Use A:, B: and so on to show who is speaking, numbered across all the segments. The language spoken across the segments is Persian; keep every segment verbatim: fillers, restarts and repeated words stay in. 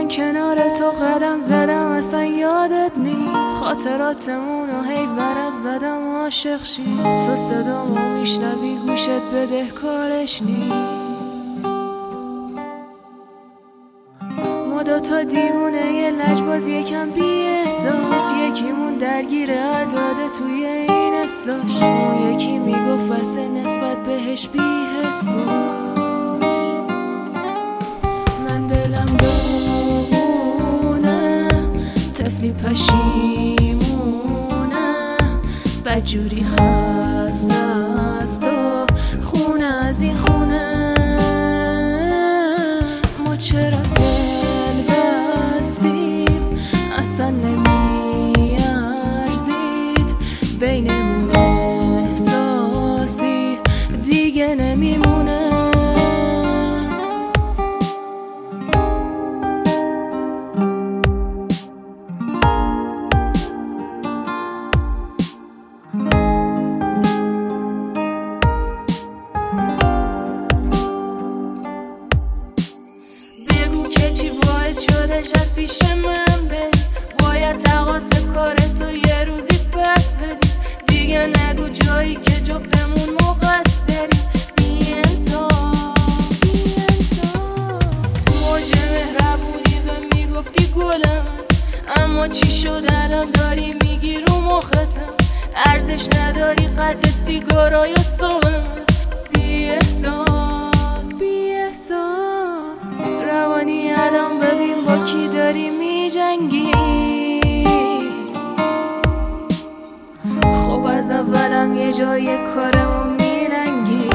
A: من کنار تو قدم زدم اصلا یادت نی، خاطراتمون رو هی ورق زدم عاشق شی. تو صدامو میشنوی گوشت بده کارش نی. ما دوتا دیوونه یه لجباز یکم بی احساس، یکیمون درگیر عداده توی این استاش. اون یکی میگفت واسه نسبت بهش بی حس باش. من دلم داغونه، طفلی پشیمونه، بدجوری خسته است و خونه از این خونه. ما چرا دل بستیم اصلا نمیارزید، بینمون احساسی دیگه نمیمونه. چی باعث شدش از پیش من بری، باید تقاس کار تو یه روزی پس بدی. دیگه نگو جایی که جفتمون مقصری. بی انصاف تو موج مهربونی به میگفتی گلم، اما چی شد الان داری میگی رو مختم. ارزش نداری قد سیگارای صبح. بی احساس بی احساس روانی الان ببین با کی داری می جنگی. خب از اولم یه جای کارمو می لنگی.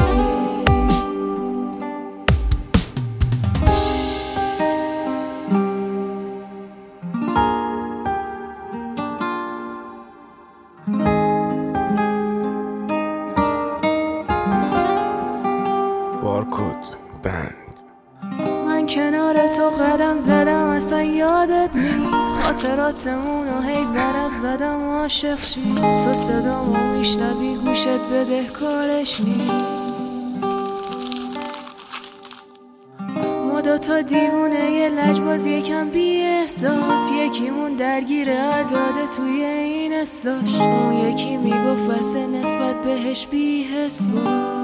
B: بارکد بند.
A: من کنار تو قدم زدم اصلا یادت نی، خاطراتمون رو هی ورق زدم عاشق شی. تو صدامو میشنوی گوشت بده کارش نی. ما دوتا دیوونه یه لجباز یکم بی احساس، یکیمون درگیر عداده توی این استاش. اون یکی میگفت واسه نسبت بهش بی حس باش.